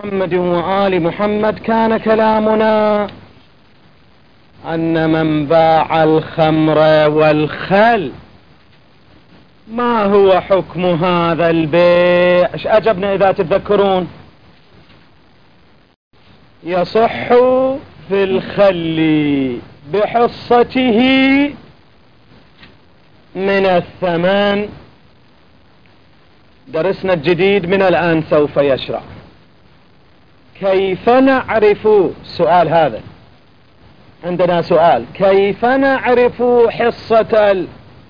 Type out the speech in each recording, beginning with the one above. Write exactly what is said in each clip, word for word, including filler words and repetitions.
محمد وآل محمد كان كلامنا أن من باع الخمر والخل ما هو حكم هذا البيع؟ ايش أجبنا إذا تتذكرون؟ يصح في الخل بحصته من الثمن. درسنا الجديد من الآن سوف يشرع. كيف نعرف سؤال هذا؟ عندنا سؤال: كيف نعرف حصة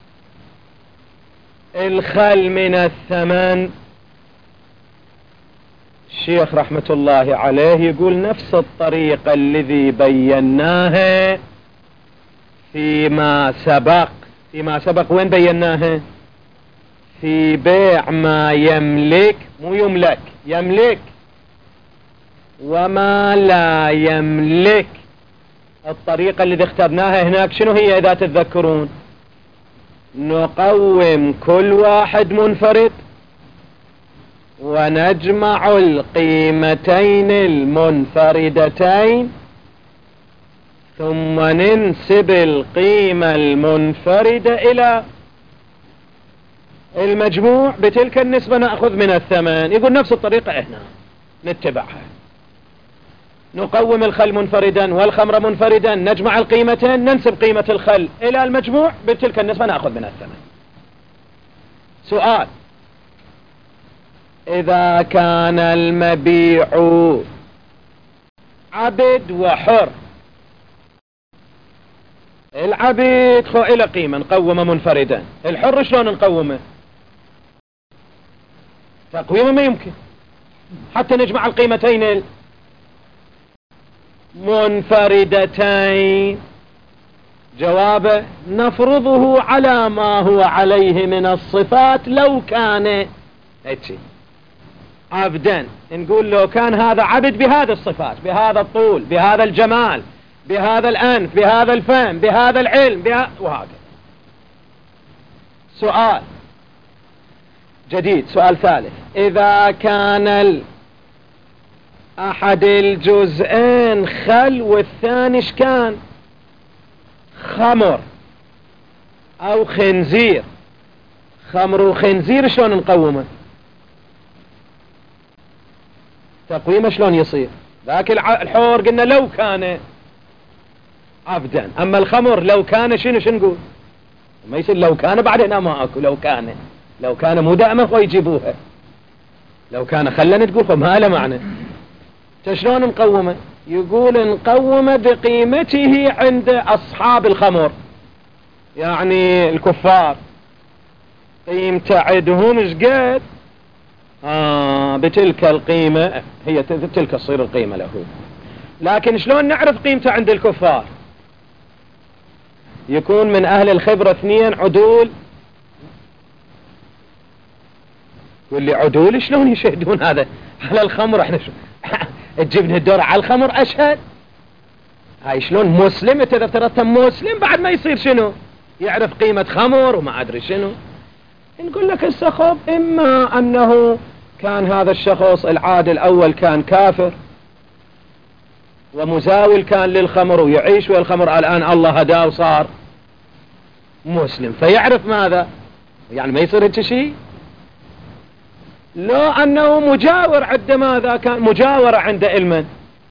الخل من الثمن؟ الشيخ رحمة الله عليه يقول نفس الطريقة الذي بيناها فيما سبق. فيما سبق وين بيناها؟ في بيع ما يملك، مو يملك، يملك، وما لا يملك. الطريقة اللي اخترناها هناك شنو هي إذا تتذكرون؟ نقوم كل واحد منفرد ونجمع القيمتين المنفردتين ثم ننسب القيمة المنفردة إلى المجموع، بتلك النسبة نأخذ من الثمن. يقول نفس الطريقة احنا نتبعها، نقوم الخل منفردا والخمر منفردا، نجمع القيمتين، ننسب قيمة الخل إلى المجموع، بتلك النسبة نأخذ من الثمن. سؤال: إذا كان المبيع عبد وحر، العبد خو إلى قيمة نقومه منفردا، الحر شلون نقومه؟ تقويمه ما يمكن حتى نجمع القيمتين المنفردتين. جوابه: نفرضه على ما هو عليه من الصفات. لو كان هيك عبدا، نقول لو كان هذا عبد بهذه الصفات، بهذا الطول، بهذا الجمال، بهذا الأنف، بهذا الفم، بهذا العلم، بها... وهذا. سؤال جديد، سؤال ثالث: إذا كان أحد الجزئين خل والثاني ايش كان؟ خمر أو خنزير. خمر وخنزير شلون نقومه؟ تقويمه شلون يصير؟ ذاك الحور قلنا لو كان عبدا، أما الخمر لو كان شنو شنو نقول؟ ما يصير لو كان بعدين ما أكو. لو كان لو كان مو دائما ويجيبوها. لو كان خلنا تقول ما له معنى. شلون نقومه؟ يقول نقومه بقيمته عند أصحاب الخمر، يعني الكفار. قيمته عندهم ايش قد؟ آه بتلك القيمة هي تلك تصير القيمة له. لكن شلون نعرف قيمته عند الكفار؟ يكون من أهل الخبرة اثنين عدول. يقول لي عدول شلون يشهدون هذا على الخمر؟ احنا شو تجيبني الدور على الخمر أشهد؟ هاي شلون مسلم إذا ترتب مسلم بعد ما يصير شنو يعرف قيمة خمر وما أدري شنو؟ نقول لك السخب إما أنه كان هذا الشخص العادل الأول كان كافر ومزاول كان للخمر ويعيش والخمر، الآن الله هداه وصار مسلم فيعرف ماذا يعني ما يصير هيك شيء. لو أنه مجاور عند ماذا كان مجاورة عند علما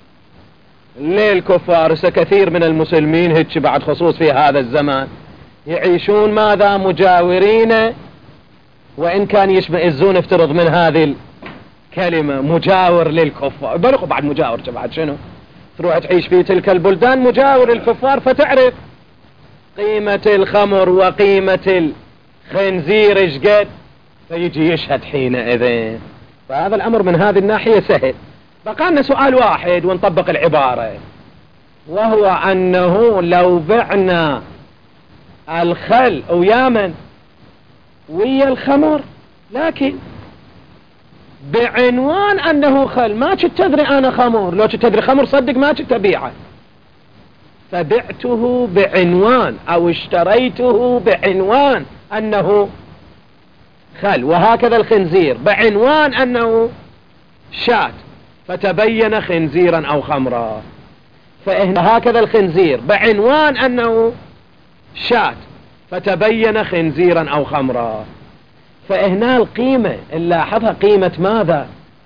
للكفار. كثير من المسلمين هيك بعد خصوص في هذا الزمان يعيشون ماذا مجاورين، وإن كان يشمئزون افترض من هذه الكلمة مجاور للكفار. بلغوا بعد مجاور بعد شنو؟ تروح تعيش في تلك البلدان مجاور الكفار فتعرف قيمة الخمر وقيمة الخنزير ايش قد، فيجي يشهد حينئذ. فهذا الأمر من هذه الناحية سهل. بقى لنا سؤال واحد ونطبق العبارة، وهو أنه لو بعنا الخل ويا من ويا الخمر لكن بعنوان أنه خل، ما كنت تدري أنا خمر. لو كنت تدري خمر صدق ما كنت أبيعه، فبعته بعنوان أو اشتريته بعنوان أنه خل. وهكذا الخنزير بعنوان أنه شاة. فتبين خنزيرا أو خمرا، فإن هكذا الخنزير بعنوان أنه شاة فتبين خنزيرا أو خمرا، فهنا القيمة اللي لاحظها قيمة ماذا؟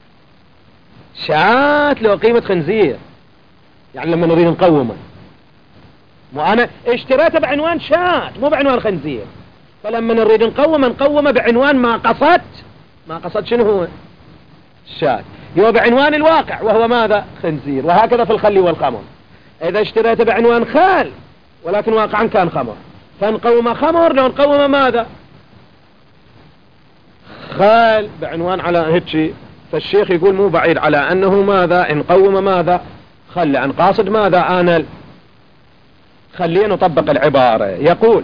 شاة لو قيمة خنزير، يعني لما نريد نقومه، وأنا اشتريته بعنوان شاة مو بعنوان خنزير، فلما نريد نقومه نقومه بعنوان ما قصدت، ما قصد شنو هو؟ شاة، يو بعنوان الواقع وهو ماذا؟ خنزير. وهكذا في الخل والخمر، إذا اشتريته بعنوان خال ولكن واقعا كان خمر فنقوم خمر، لو نقوم ماذا؟ خال بعنوان على هيك. فالشيخ يقول مو بعيد على أنه ماذا؟ نقوم ماذا؟ خل، لأن قاصد ماذا؟ أنا خلينا نطبق العبارة. يقول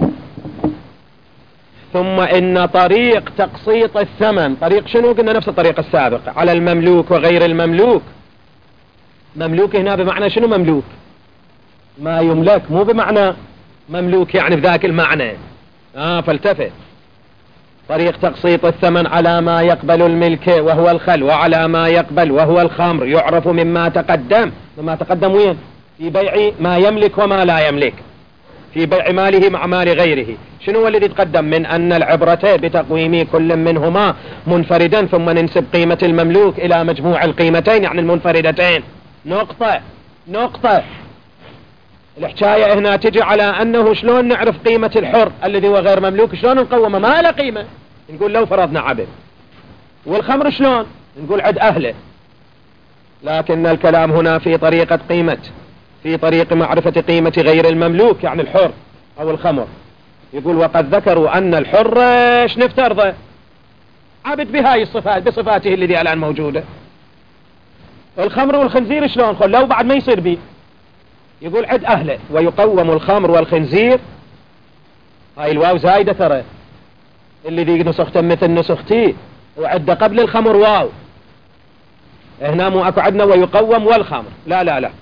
ثم إن طريق تقسيط الثمن، طريق شنو؟ قلنا نفس الطريق السابق، على المملوك وغير المملوك. مملوك هنا بمعنى شنو مملوك؟ ما يملك، مو بمعنى مملوك يعني بذاك المعنى. آه فالتفت. طريق تقسيط الثمن على ما يقبل الملك وهو الخل، وعلى ما يقبل وهو الخمر، يعرف مما تقدم. مما تقدم وين؟ في بيع ما يملك وما لا يملك، في بيع ماله مع مال غيره. شنو هو الذي يتقدم؟ من أن العبرة بتقويم كل منهما منفردا، ثم ننسب قيمة المملوك إلى مجموع القيمتين يعني المنفردتين. نقطة نقطة. الحكاية هنا تجي على أنه شلون نعرف قيمة الحر الذي هو غير مملوك، شلون نقومه؟ ما له قيمة، نقول لو فرضنا عبد. والخمر شلون؟ نقول عد أهله. لكن الكلام هنا في طريقة قيمة، في طريق معرفة قيمة غير المملوك يعني الحر أو الخمر. يقول وقد ذكروا أن الحر ايش نفترضه؟ عبد بهاي الصفات، بصفاته الذي الآن موجودة. الخمر والخنزير شلون؟ قل لو بعد ما يصير بي. يقول عد أهله. ويقوم الخمر والخنزير، هاي الواو زايدة ترى، الذي نسخته مثل نسختي، وعد قبل الخمر واو. هنا مو اكو عدنا ويقوم والخمر، لا لا لا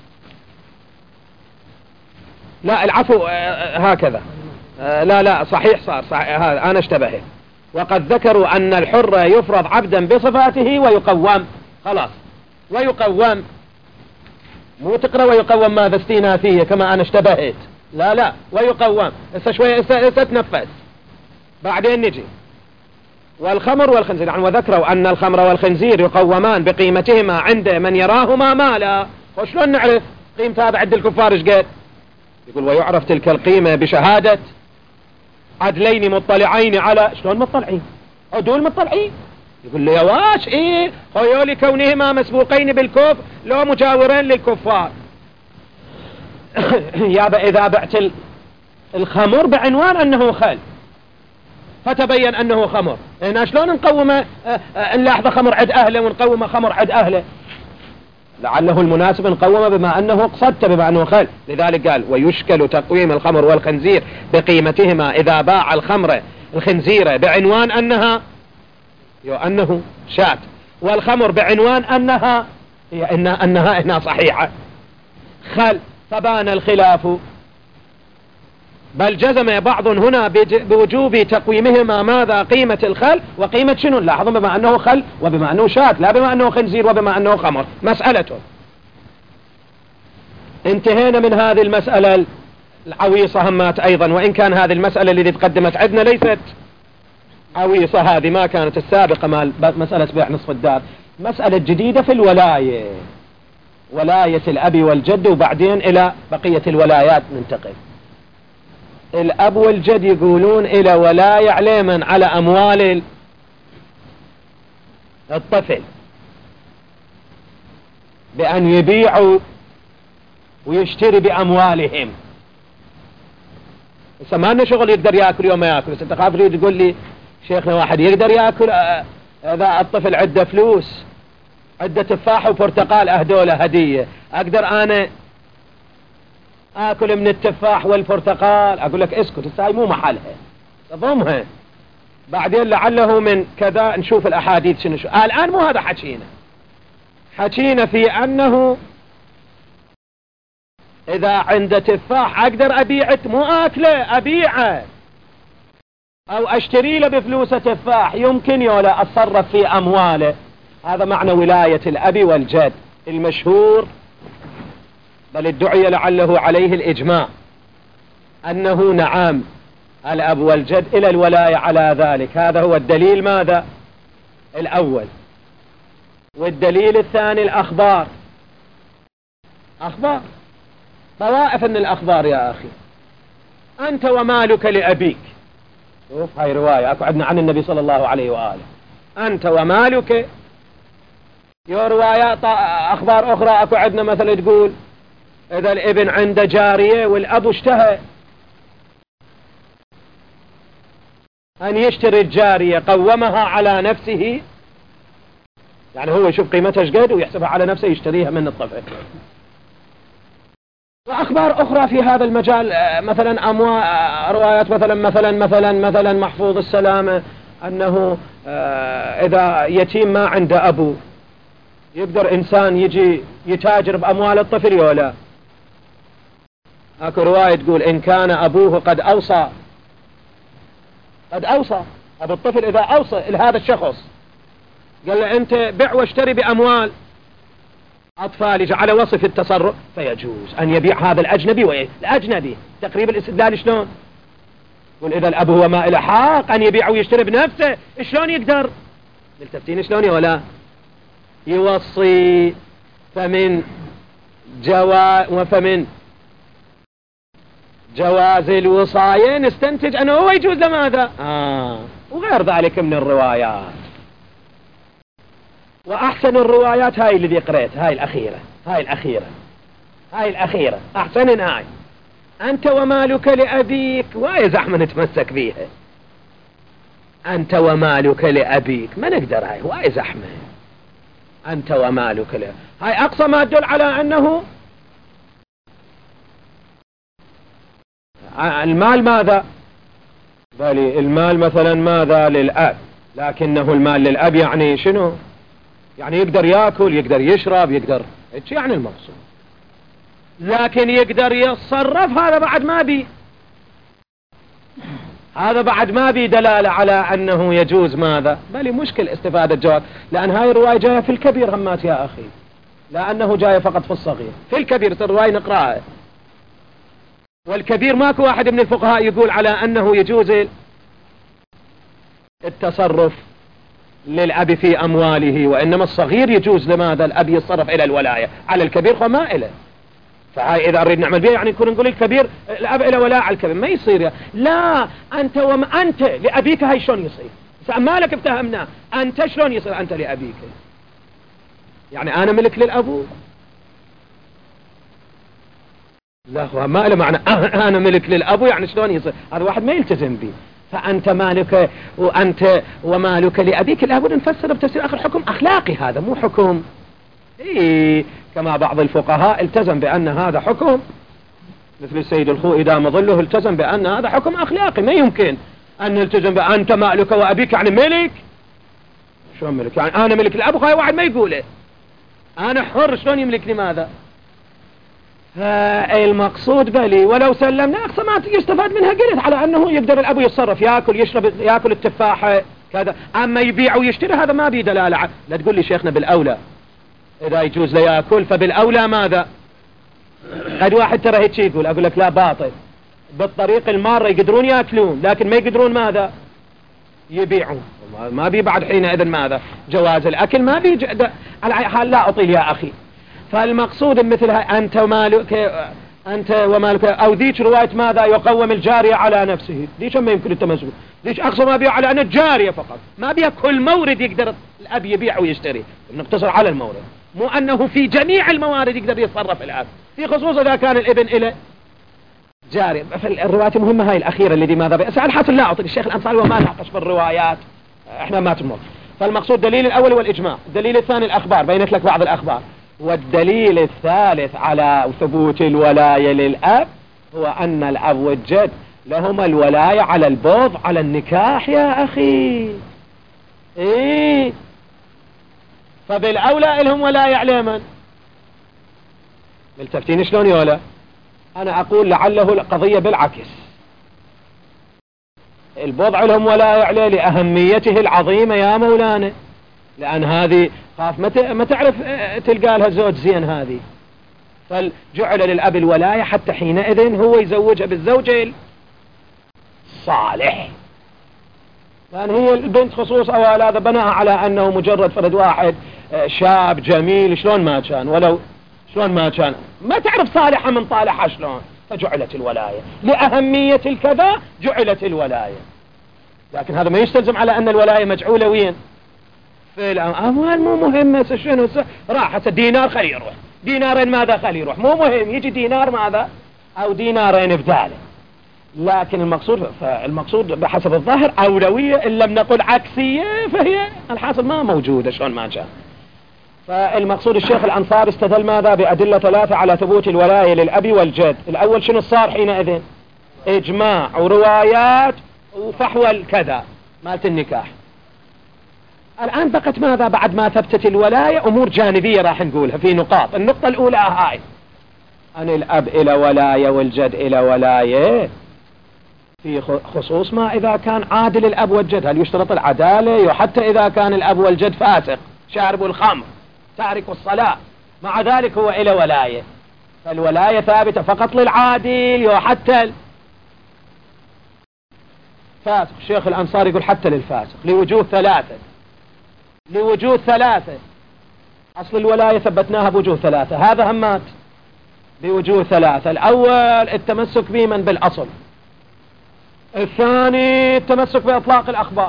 لا العفو آه هكذا آه لا لا صحيح صار صحيح، هذا أنا اشتبهت. وقد ذكروا أن الحر يفرض عبدا بصفاته ويقوم، خلاص ويقوم، مو تقرأ ويقوم ماذا استئنافية كما أنا اشتبهت، لا لا ويقوم. هسه شوية ستنفس بعدين نجي. والخمر والخنزير يعني وذكروا أن الخمر والخنزير يقومان بقيمتهما عند من يراهما مالا. وشلون نعرف قيمة هذا عند الكفار ايش قد؟ يقول ويعرف تلك القيمة بشهادة عدلين مطلعين على، شلون مطلعين؟ عدول مطلعين. يقول لي يا واش ايه خيولي كونهما مسبوقين بالكفر لو مجاورين للكفار. يابا إذا بعت الخمر بعنوان أنه خل فتبين أنه خمر، هنا شلون نقومه؟ نلاحظ خمر عد أهله ونقوم خمر عد أهله. لعله المناسب نقومه بما أنه قصدت بما أنه خل. لذلك قال ويشكل تقويم الخمر والخنزير بقيمتهما إذا باع الخمر الخنزير بعنوان أنها يو أنه شات، والخمر بعنوان أنها هي إن أنها هنا صحيحة خل، فبان الخلاف. بل جزم بعض هنا بوجوب تقويمهما ماذا؟ قيمة الخل وقيمة شنو؟ لاحظوا بما أنه خل وبما أنه شات، لا بما أنه خنزير وبما أنه خمر. مسألته انتهينا من هذه المسألة العويصة همات أيضا، وإن كان هذه المسألة التي تقدمت عندنا ليست عويصة، هذه ما كانت السابقة مال مسألة بيع نصف الدار. مسألة جديدة في الولاية، ولاية الأب والجد، وبعدين إلى بقية الولايات ننتقل. الأب والجد يقولون إلى ولاية على من؟ على أموال الطفل، بأن يبيعوا ويشتري بأموالهم. بس ما لنا شغل يقدر يأكل يوم ما يأكل. بس أنت خاف تريد تقول لي شيخنا واحد يقدر يأكل إذا الطفل عنده فلوس، عنده تفاح وبرتقال أهدوله هدية، أقدر أنا آكل من التفاح والبرتقال؟ أقول لك اسكت، الساي مو محلها، تضمها بعدين لعله من كذا نشوف الأحاديث شنو شو. آه الآن مو هذا حكينا، حكينا في أنه إذا عنده تفاح أقدر أبيعه، مو آكله أبيعه، أو أشتري له بفلوسه تفاح، يمكن يولا أتصرف في أمواله. هذا معنى ولاية الأب والجد المشهور، بل ادعي لعله عليه الإجماع أنه نعم الأب والجد إلى الولاية على ذلك. هذا هو الدليل ماذا؟ الأول. والدليل الثاني الأخبار، أخبار طوائف من الأخبار يا أخي. أنت ومالك لأبيك، شوف هاي رواية أكو عندنا عن النبي صلى الله عليه وآله، أنت ومالك. يا روايات أخبار أخرى أكو عندنا مثلا تقول إذا الابن عنده جارية والأب اشتهى أن يشتري الجارية قومها على نفسه، يعني هو يشوف قيمتها ايش قد ويحسبها على نفسه يشتريها من الطفل. وأخبار أخرى في هذا المجال، مثلا أموال، روايات مثلا مثلا مثلا مثلا محفوظ السلامة أنه إذا يتيم ما عنده أبو يقدر إنسان يجي يتاجر بأموال الطفل ولا. أكو رواية تقول إن كان أبوه قد أوصى، قد أوصى أبو الطفل إذا أوصى لهذا الشخص قال له أنت بع واشتري بأموال أطفالي على وصف التصرف، فيجوز أن يبيع هذا الأجنبي والأجنبي. تقريب الاستدلال شلون؟ وإذا الأب هو ما إله حق أن يبيع ويشتري بنفسه، شلون يقدر؟ ملتفتين شلون يا ولا؟ يوصي، فمن جوا وفمن جواز الوصاية نستنتج أنه هو يجوز لماذا؟ آه وغير ذلك من الروايات. وأحسن الروايات هاي اللي قريت، هاي الأخيرة، هاي الأخيرة، هاي الأخيرة أحسن هاي. أنت ومالك لأبيك، واي زحمة نتمسك بيها. أنت ومالك لأبيك ما نقدر، هاي واي زحمة. أنت ومالك لأبيك هاي أقصى ما تدل على أنه المال ماذا؟ بل المال مثلا ماذا؟ للأب، لكنه المال للأب يعني شنو؟ يعني يقدر يأكل، يقدر يشرب، يقدر، ايش يعني المقصود؟ لكن يقدر يتصرف، هذا بعد ما بي هذا بعد ما بي دلالة على أنه يجوز ماذا؟ بل مشكل استفادة جواب، لأن هاي الرواية جاية في الكبير همات يا أخي، لأنه جاية فقط في الصغير. في الكبير الرواية نقرأها، والكبير ماكو واحد من الفقهاء يقول على أنه يجوز التصرف للأب في أمواله، وإنما الصغير يجوز لماذا الأب يتصرف إلى الولاية، على الكبير فما إله. فهاي إذا أريد نعمل بها يعني نكون نقول الكبير الأب إلى ولاء على الكبير، ما يصير. لا أنت وما أنت لأبيك، هاي شلون يصير؟ مالك افتهمنا، أنت شلون يصير أنت لأبيك؟ يعني أنا ملك للأبو؟ لا هو ما له معنى أنا ملك للأبو، يعني شلون يصير؟ هذا واحد ما يلتزم به. فأنت مالك وأنت ومالك لأبيك، لابد نفسر بتفسير آخر، حكم أخلاقي هذا، مو حكم إيه كما بعض الفقهاء التزم بأن هذا حكم، مثل السيد الخوئي دام ظله التزم بأن هذا حكم أخلاقي. ما يمكن أن نلتزم بأنت مالك وأبيك يعني ملك. شلون ملك؟ يعني أنا ملك الأب، هاي واحد ما يقوله أنا حر، شلون يملك لماذا؟ المقصود بلي ولو سلمنا أقصى ما يستفاد منها قلت على أنه يقدر الأب يتصرف، يأكل يشرب، يأكل التفاحة كذا. أما يبيع ويشتري هذا ما بي دلالة. لا تقول لي شيخنا بالأولى إذا يجوز ليأكل، فبالأولى ماذا؟ قد واحد ترى هيك يقول، أقول لك لا باطل، بالطريق المارة يقدرون يأكلون لكن ما يقدرون ماذا؟ يبيعون. ما بي بعد حينئذ ماذا؟ جواز الأكل ما بي. على حال لا أطيل يا أخي. فالمقصود مثل هاي أنت ومالك، أنت ومالك، أو ذيك رواية ماذا؟ يقوم الجارية على نفسه، ذيك ما يمكن التمسك، ذيك أقصى ما بيع على أن الجارية فقط، ما بيع كل مورد يقدر الأب يبيع ويشتري، نقتصر على المورد، مو أنه في جميع الموارد يقدر يتصرف الأب، في خصوص إذا كان الابن إلى جارية. فالروايات المهمة هاي الأخيرة اللي دي ماذا بأس. على الحاصل لا أعطي الشيخ الأنصاري وما ناقش بالروايات، احنا ما تمر. فالمقصود دليل الأول والإجماع، الدليل الثاني الأخبار، بينت لك بعض الأخبار، والدليل الثالث على ثبوت الولاية للأب هو أن الأب والجد لهما الولاية على البوض، على النكاح يا أخي. إيه فبالأولى لهم ولاية على من؟ ملتفتين شلون يولا؟ أنا أقول لعله القضية بالعكس، البوضع لهم ولاية عليه لأهميته العظيمة يا مولانا، لأن هذه خاف ما ما تعرف تلقى لها زوج زين هذه، فجعل للأب الولاية حتى حينئذ هو يزوجها بالزوج الصالح. لأن هي البنت خصوص أو هذا بناها على أنه مجرد فرد واحد شاب جميل شلون ما كان، ولو شلون ما كان ما تعرف صالحة من طالحة شلون، فجعلت الولاية لأهمية الكذا، جعلت الولاية. لكن هذا ما يستلزم على أن الولاية مجعولة وين في الأموال، مو مهمة شنو راح هسه دينار خلي يروح، دينارين ماذا خلي يروح، مو مهم يجي دينار ماذا أو دينارين بداله. لكن المقصود فالمقصود بحسب الظاهر أولوية، إن لم نقل عكسية فهي الحاصل ما موجودة شلون ما جاء. فالمقصود الشيخ الأنصاري استدل ماذا بأدلة ثلاثة على ثبوت الولاية للأب والجد. الأول شنو صار حينئذ؟ إجماع وروايات وفحوى كذا مالت النكاح. الآن بقت ماذا بعد ما ثبتت الولاية؟ أمور جانبية راح نقولها في نقاط. النقطة الأولى هاي أن الأب إلى ولاية والجد إلى ولاية في خصوص ما إذا كان عادل الأب والجد، هل يشترط العدالة؟ وحتى إذا كان الأب والجد فاسق شارب الخمر تارك الصلاة مع ذلك هو إلى ولاية، فالولاية ثابتة فقط للعادل وحتى الفاسق. الشيخ الأنصاري يقول حتى للفاسق لوجود ثلاثة، لوجود ثلاثة. أصل الولاية ثبتناها بوجود ثلاثة، هذا همات بوجود ثلاثة. الأول التمسك بمن بالأصل، الثاني التمسك بإطلاق الأخبار،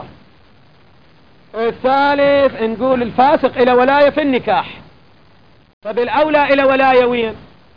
الثالث نقول الفاسق إلى ولاية في النكاح. فبالأولى إلى ولاية وين؟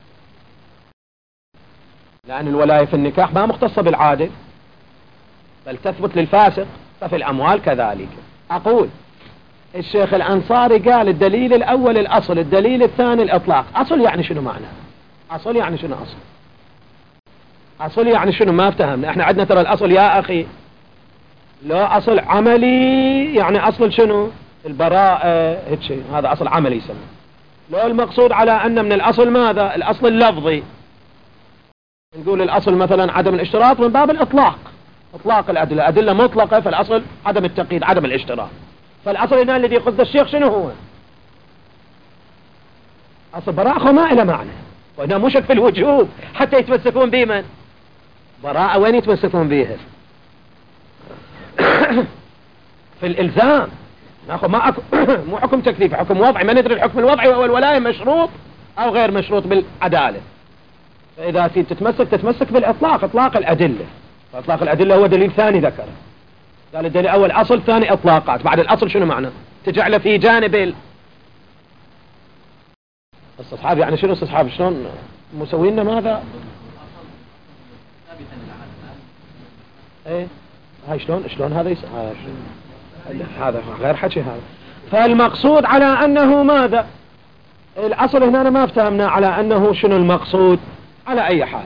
لأن الولاية في النكاح ما مختصة بالعادل بل تثبت للفاسق، ففي الأموال كذلك. أقول الشيخ الأنصاري قال الدليل الأول الأصل، الدليل الثاني الإطلاق. أصل يعني شنو معنى؟ أصل يعني شنو أصل؟ أصل يعني شنو؟ ما افتهمنا. احنا عندنا ترى الأصل يا أخي لو أصل عملي، يعني أصل شنو؟ البراءة هيك شيء، هذا أصل عملي يسمى. لو المقصود على أن من الأصل ماذا؟ الأصل اللفظي، نقول الأصل مثلا عدم الاشتراط من باب الإطلاق، إطلاق الأدلة، أدلة مطلقة، فالأصل عدم التقييد عدم الاشتراط. فالأصل هنا الذي قصد الشيخ شنو هو؟ أصل براءة ما إلى معنى، وهنا مشك في الوجوب حتى يتمسكون بمن؟ براءة وين يتمسكون بيها؟ في الإلزام. ناخذ ما أكو مو حكم تكليفي، حكم وضعي، ما ندري الحكم الوضعي وهو الولاية مشروط أو غير مشروط بالعدالة. فإذا تتمسك تتمسك بالإطلاق، إطلاق الأدلة. فإطلاق الأدلة هو دليل ثاني ذكره. قال الدليل أول أصل، ثاني إطلاقات. بعد الأصل شنو معنى؟ تجعله في جانب ال... استصحاب. يعني شنو استصحاب؟ شلون مسوينا ماذا؟ ايه هاي شلون شلون هذا يس... هذا غير حكي هذا. فالمقصود على أنه ماذا؟ الأصل هنا أنا ما افتهمنا على أنه شنو المقصود. على أي حال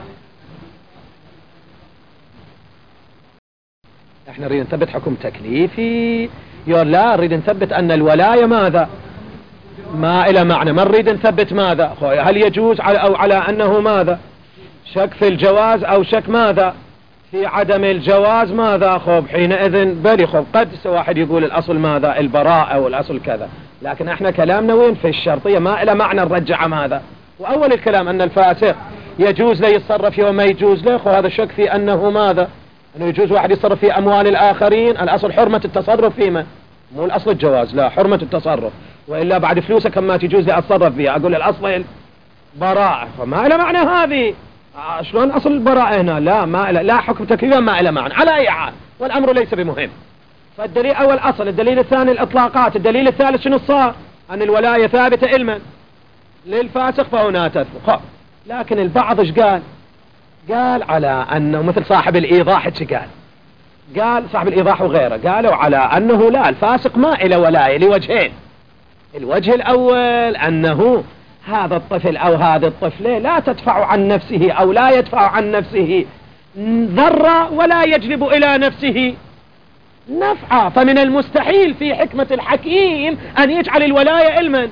احنا نريد نثبت حكم تكليفي، يقول لا نريد نثبت أن الولاية ماذا؟ ما إلى معنى. ما نريد نثبت ماذا؟ هل يجوز على أو على أنه ماذا؟ شك في الجواز أو شك ماذا؟ في عدم الجواز ماذا؟ خب حينئذ بلي خب قد واحد يقول الأصل ماذا؟ البراءة والأصل كذا، لكن احنا كلامنا وين؟ في الشرطية ما إلى معنى نرجع ماذا؟ وأول الكلام أن الفاسق يجوز له يتصرف وما يجوز له، وهذا الشك في أنه ماذا؟ أنه يجوز واحد يتصرف في أموال الآخرين. الأصل حرمة التصرف فيما، مو الأصل الجواز، لا حرمة التصرف، وإلا بعد فلوسك ما تجوز لي أتصرف فيها. أقول الأصل براءة، فما إلى معنى هذه. شلون أصل البراءة هنا؟ لا ما إلى، لا حكم تكليفي ما إلى معنى على أي حال، والأمر ليس بمهم. فالدليل أول أصل، الدليل الثاني الإطلاقات، الدليل الثالث شنو صار؟ أن الولاية ثابتة علما للفاسق فهنا تثبت. لكن البعض ايش قال؟ قال على أنه مثل صاحب الإيضاح ايش قال؟ قال صاحب الإيضاح وغيره قالوا على أنه لا، الفاسق ما إلى ولاية لوجهين. الوجه الأول أنه هذا الطفل أو هذه الطفلة لا تدفع عن نفسه أو لا يدفع عن نفسه ضرا ولا يجلب إلى نفسه نفعا، فمن المستحيل في حكمة الحكيم أن يجعل الولاية علما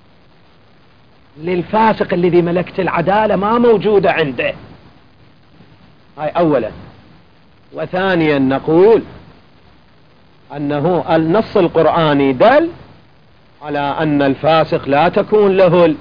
للفاسق الذي ملكت العدالة ما موجودة عنده. هاي أولا. وثانيا نقول أنه النص القرآني دل على أن الفاسق لا تكون له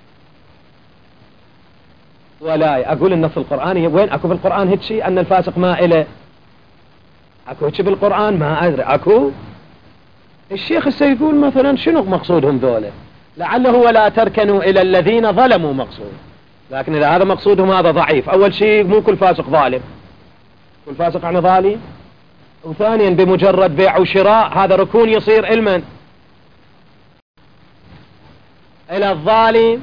الولاية. أقول النص القرآني وين أكو في القرآن هيك شيء أن الفاسق ما إله؟ أكو هيك بالقرآن؟ ما أدري أكو. الشيخ السيقول مثلا شنو مقصودهم ذولا؟ لعله ولا تركنوا إلى الذين ظلموا مقصود، لكن إذا هذا مقصودهم هذا ضعيف. أول شيء مو كل فاسق ظالم، كل فاسق يعني ظالم. وثانيا بمجرد بيع وشراء هذا ركون يصير علما إلى الظالم.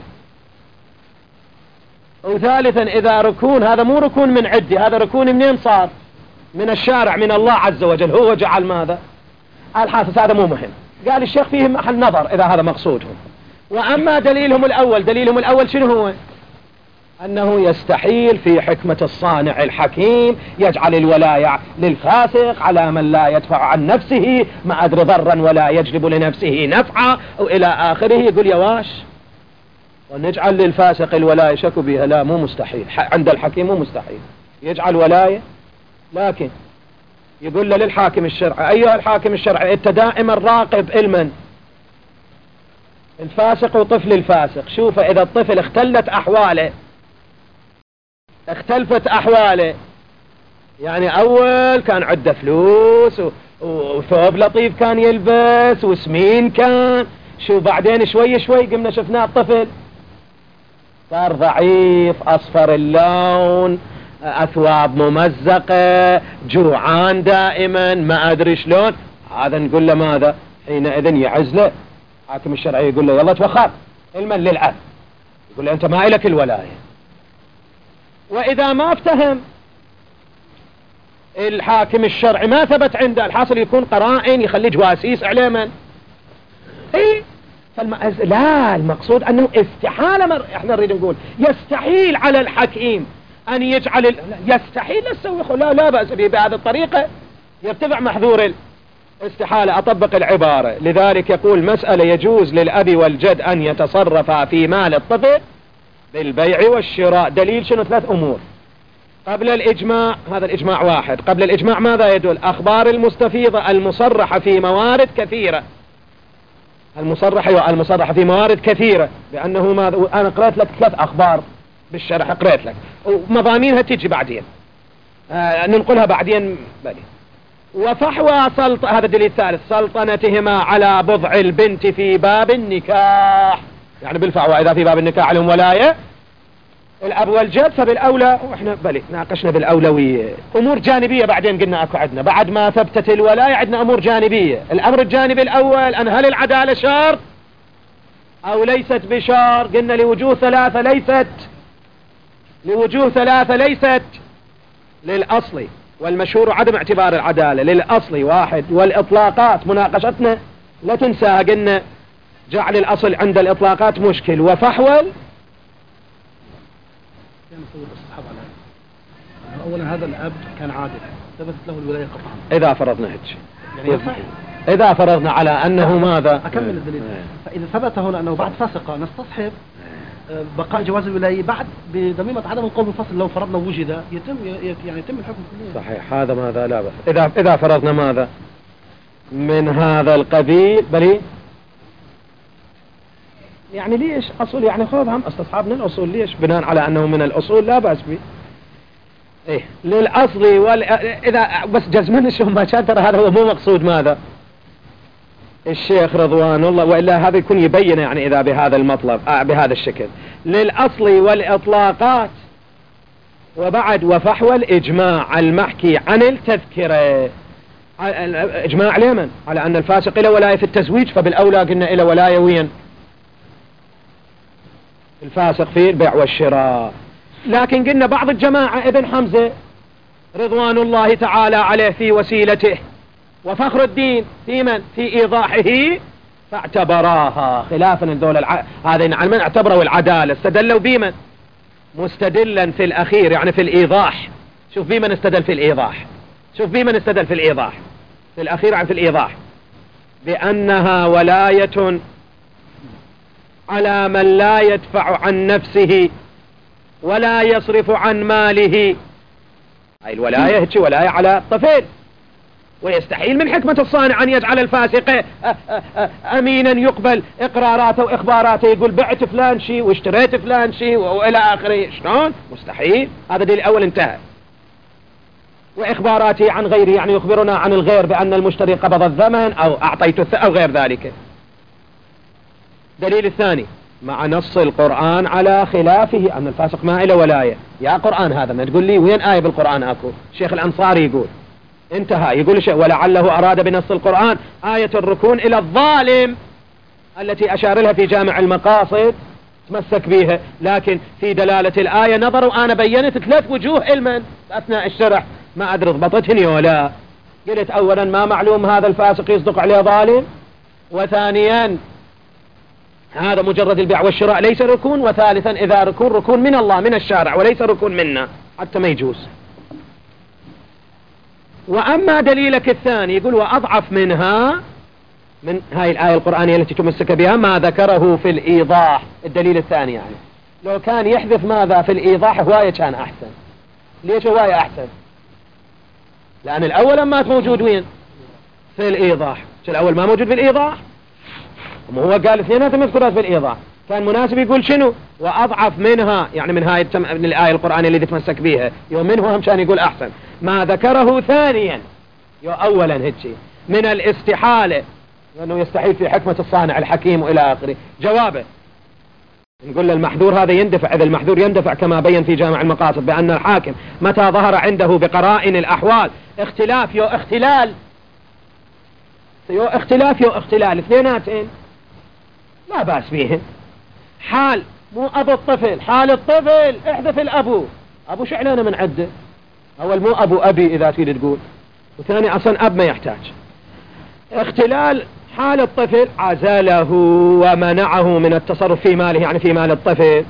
وثالثا إذا ركون هذا مو ركون من عدي، هذا ركون منين صار؟ من الشارع، من الله عز وجل، هو جعل ماذا؟ الحافظ هذا مو مهم. قال الشيخ فيهم محل نظر إذا هذا مقصودهم. وأما دليلهم الأول، دليلهم الأول شنو هو؟ أنه يستحيل في حكمة الصانع الحكيم يجعل الولاية للفاسق على من لا يدفع عن نفسه ما أدري ضرا ولا يجلب لنفسه نفعا وإلى آخره. يقول يواش ونجعل للفاسق الولاية، شكو بها؟ لا مو مستحيل، عند الحكيم مو مستحيل يجعل ولاية. لكن يقول له للحاكم الشرعي، أيها الحاكم الشرعي أنت دائما راقب علما الفاسق وطفل الفاسق. شوف إذا الطفل اختلت أحواله، اختلفت أحواله، يعني أول كان عنده فلوس وثوب لطيف كان يلبس وسمين كان، شو بعدين شوي شوي قمنا شفناه الطفل صار ضعيف، أصفر اللون، أثواب ممزقة، جوعان دائما، ما أدري شلون. هذا نقول له ماذا؟ حينئذ يعزله حاكم الشرعي، يقول له يلا توخر علما للعبد، يقول له أنت ما إلك الولاية. وإذا ما افتهم الحاكم الشرعي ما ثبت عنده، الحاصل يكون قرائن يخلي جواسيس عليه من؟ إيه؟ فالم... لا المقصود أنه استحالة مر... احنا نريد نقول يستحيل على الحكيم أن يجعل ال... يستحيل السويخ، لا لا بأس به بهذه الطريقة، يرتفع محذور الاستحالة. أطبق العبارة، لذلك يقول مسألة يجوز للأب والجد أن يتصرفا في مال الطفل بالبيع والشراء. دليل شنو؟ ثلاث أمور. قبل الإجماع، هذا الإجماع واحد، قبل الإجماع ماذا يدل؟ أخبار المستفيضة المصرحة في موارد كثيرة، المصرحة المصرحة في موارد كثيرة بأنه ماذا؟ أنا قرأت لك ثلاث أخبار بالشرح، قرأت لك ومضامينها تيجي بعدين، آه ننقلها بعدين بعدين. وفحوى سلط، هذا الدليل الثالث، سلطنتهما على بضع البنت في باب النكاح، يعني بالفحوى إذا في باب النكاح لهم ولاية الأب والجد، فبالأولى، وإحنا بلي ناقشنا بالأولوية أمور جانبية بعدين قلنا أكو عندنا بعد ما ثبتت الولاية عندنا أمور جانبية. الأمر الجانبي الأول أن هل العدالة شرط أو ليست بشرط؟ قلنا لوجوه ثلاثة، ليست لوجوه ثلاثة ليست للأصل والمشهور عدم اعتبار العدالة، للأصل واحد والإطلاقات مناقشتنا لا تنساها، قلنا جعل الأصل عند الإطلاقات مشكل. وفحول أولا هذا الأب كان عادل ثبتت له الولاية قطعا إذا فرضنا هيك، يعني إذا فرضنا على أنه ماذا؟ أكمل الدليل. فإذا ثبت هنا أنه بعد فسقة نستصحب بقاء جواز الولاية بعد بضميمة عدم القول بالفصل، لو فرضنا وجد يتم يعني يتم الحكم كله. صحيح هذا ماذا لا بس إذا إذا فرضنا ماذا من هذا القبيل، بلي يعني ليش أصول، يعني خذ هم استصحابنا الأصول، ليش بناء على أنه من الأصول لا بأس به. إيه للأصل وال... إذا بس جزمنا شو ما كان، ترى هذا هو مو مقصود ماذا الشيخ رضوان الله، وإلا هذا يكون يبين يعني إذا بهذا المطلب آه بهذا الشكل للأصل والإطلاقات. وبعد وفحوى الإجماع المحكي عن التذكرة، إجماع لمن؟ على أن الفاسق له ولاية في التزويج، فبالأولى قلنا له ولاية وين؟ الفاسق في البيع والشراء. لكن قلنا بعض الجماعة ابن حمزة رضوان الله تعالى عليه في وسيلته وفخر الدين في من؟ في إيضاحه، فاعتبراها خلافا لدول الع... هذين عن من اعتبروا العدالة، استدلوا بمن؟ مستدلا في الأخير يعني في الإيضاح. شوف بمن استدل في الإيضاح، شوف بمن استدل في الإيضاح في الأخير عن في الإيضاح، بأنها ولاية على من لا يدفع عن نفسه ولا يصرف عن ماله. هاي الولاية هي ولاية على الطفل، ويستحيل من حكمة الصانع أن يجعل الفاسق أمينا يقبل إقراراته وإخباراته، يقول بعت فلان شيء واشتريت فلان شيء وإلى آخره. شلون؟ مستحيل. هذا دليل أول انتهى. وإخباراته عن غيره يعني يخبرنا عن الغير بأن المشتري قبض الثمن أو أعطيته أو غير ذلك. دليل الثاني مع نص القرآن على خلافه أن الفاسق ما إلى ولاية. يا قرآن هذا ما تقول لي وين آية بالقرآن أكو؟ شيخ الأنصاري يقول انتهى، يقول شيء ولعله أراد بنص القرآن آية الركون إلى الظالم التي أشار لها في جامع المقاصد تمسك بها، لكن في دلالة الآية نظروا. أنا بينت ثلاث وجوه علما أثناء الشرح ما أدري ضبطتني ولا. قلت أولا ما معلوم هذا الفاسق يصدق عليه ظالم، وثانيا هذا مجرد البيع والشراء ليس ركون، وثالثا إذا ركون ركون من الله من الشارع وليس ركون منا حتى ما يجوز. وأما دليلك الثاني يقول وأضعف منها من هاي الآية القرآنية التي تمسك بها ما ذكره في الإيضاح. الدليل الثاني يعني لو كان يحذف ماذا في الإيضاح هواية كان أحسن. ليش هواية أحسن؟ لأن الأول ما موجود وين في الإيضاح. الأول ما موجود في الإيضاح، هو قال اثنينات مذكورات في الإيضاح، كان مناسب يقول شنو وأضعف منها يعني من هاي من الآية القرآنية اللي تتمسك بها. يوم منه هم كان يقول أحسن ما ذكره ثانيا يو أولا هيك من الاستحالة لأنه يستحيل في حكمة الصانع الحكيم وإلى آخره. جوابه نقول المحذور هذا يندفع، إذا المحذور يندفع كما بين في جامع المقاصد بأن الحاكم متى ظهر عنده بقرائن الأحوال اختلاف يو اختلال يو اختلاف يو اختلال اثنيناتين لا بأس بهم. حال مو أبو الطفل، حال الطفل احذف الأبو. أبو شعلانة من عده، أول مو أبو أبي إذا تريد تقول، وثاني أصلا أب ما يحتاج. اختلال حال الطفل عزله ومنعه من التصرف في ماله يعني في مال الطفل،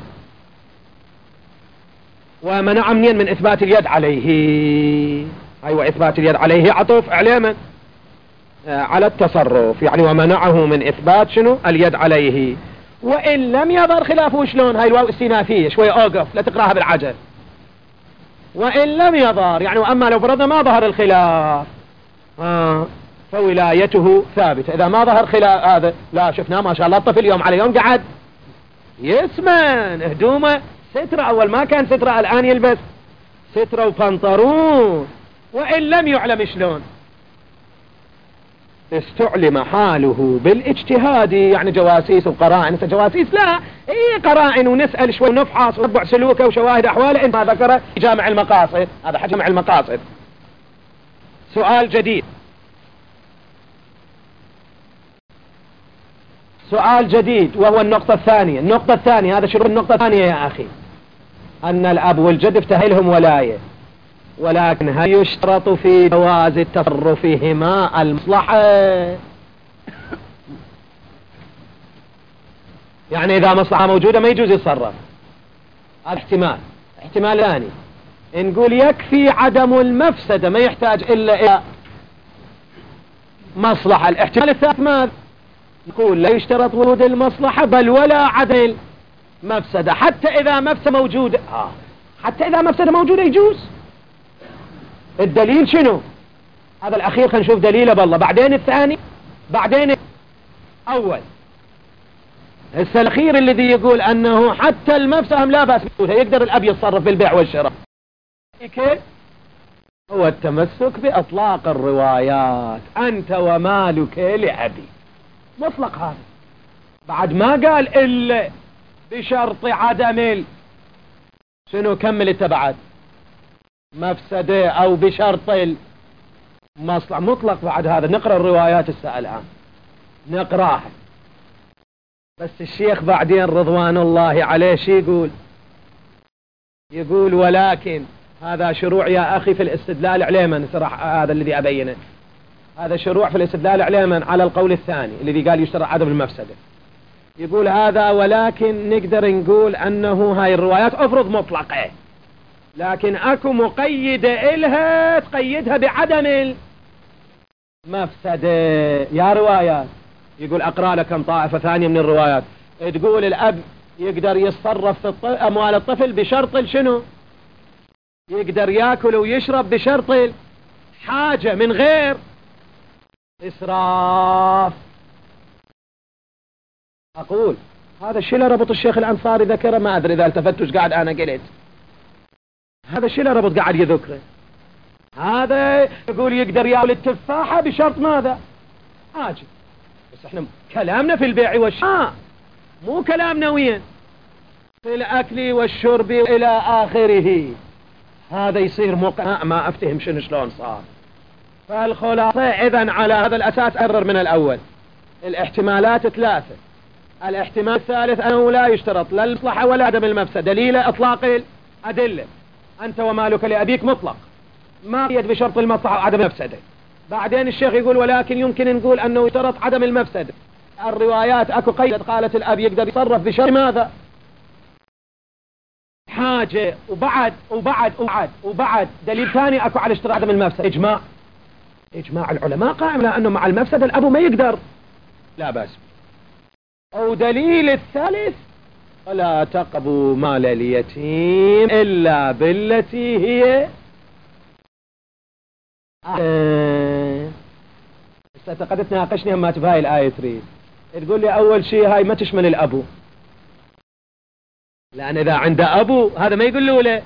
ومنع منين من إثبات اليد عليه. أيوة إثبات اليد عليه عطف علامة على التصرف يعني ومنعه من إثبات شنو اليد عليه. وإن لم يظهر خلافه شلون هاي الواو استنافية شوي أوقف لا تقراها بالعجل. وإن لم يظهر يعني وأما لو فرضنا ما ظهر الخلاف آه فولايته ثابتة. إذا ما ظهر خلاف هذا لا شفناه ما شاء الله الطفل يوم على يوم قعد يسمن هدومه سترة، أول ما كان سترة الآن يلبس سترة وبنطرون. وإن لم يعلم شلون استعلم حاله بالاجتهاد يعني جواسيس وقرائن. جواسيس لا اي قرائن ونسأل شوي ونفحص ونتبع سلوكه وشواهد أحواله. انت ما ذكره في جامع المقاصد، هذا حجم جامع المقاصد. سؤال جديد سؤال جديد وهو النقطة الثانية. النقطة الثانية هذا شروط النقطة الثانية يا أخي أن الأب والجد افتهلهم ولاية، ولكن هل يشترط في جواز تصرفهما المصلحة؟ يعني إذا مصلحة موجودة ما يجوز يتصرف. هذا احتمال. احتمال ثاني نقول يكفي عدم المفسدة ما يحتاج إلا إلى مصلحة. الاحتمال الثالث ماذا؟ نقول لا يشترط وجود المصلحة بل ولا عدم المفسدة حتى إذا مفسدة موجودة. آه. حتى إذا مفسدة موجودة يجوز. الدليل شنو؟ هذا الأخير خلينا نشوف دليله بالله، بعدين الثاني، بعدين أول. هسه الأخير الذي يقول أنه حتى المفسدة لا بأس بها يقدر الأب يتصرف بالبيع والشراء. كيف؟ هو التمسك بأطلاق الروايات أنت ومالك لأبي مطلق. هذا بعد ما قال إلا بشرط عدم شنو كمل انت بعد مفسده او بشرط المصلحه مطلق. بعد هذا نقرا الروايات الساعه الان نقراها. بس الشيخ بعدين رضوان الله عليه شي يقول يقول ولكن هذا شروع يا اخي في الاستدلال عليما صراحه هذا الذي ابينه. هذا شروع في الاستدلال عليما على القول الثاني الذي قال يشترط عدم المفسده. يقول هذا ولكن نقدر نقول انه هاي الروايات افرض مطلقه لكن اكو مقيدة الها تقيدها بعدم المفسدة. يا روايات يقول اقرأ لكم طائفة ثانية من الروايات تقول الاب يقدر يتصرف في اموال الطفل بشرط شنو يقدر ياكل ويشرب بشرط حاجة من غير إسراف. أقول هذا الشيء اللي ربط الشيخ الأنصاري ذكره، ما أدري إذا التفتش قاعد أنا قلت هذا الشيء اللي ربط قاعد يذكره. هذا يقول يقدر ياكل التفاحة بشرط ماذا؟ عاجل. بس احنا كلامنا في البيع والشراء، مو كلامنا وين في الأكل والشرب إلى آخره. هذا يصير موقع ما أفتهم شنو شلون صار. فالخلاصة إذن على هذا الأساس أقرر من الأول الاحتمالات ثلاثة. الاحتمال الثالث أنه لا يشترط لا المصلحة ولا عدم المفسدة، دليل إطلاق الأدلة أنت ومالك لأبيك مطلق، ما يد بشرط المصلحة وعدم المفسدة. بعدين الشيخ يقول ولكن يمكن نقول أنه يشترط عدم المفسدة. الروايات أكو قيد قالت الأب يقدر يتصرف بشرط ماذا؟ حاجة. وبعد وبعد وبعد وبعد دليل ثاني أكو على اشتراط عدم المفسدة، إجماع. إجماع العلماء قائم لأنه مع المفسدة الأب ما يقدر، لا بأس. أو دليل الثالث ولا تقبوا مال اليتيم إلا بالتي هي أه. قد تناقشني اما تبهاي الآية تريد تقول لي أول شيء هاي ما تشمل الأبو، لأن إذا عنده أبو هذا ما يقول له ولا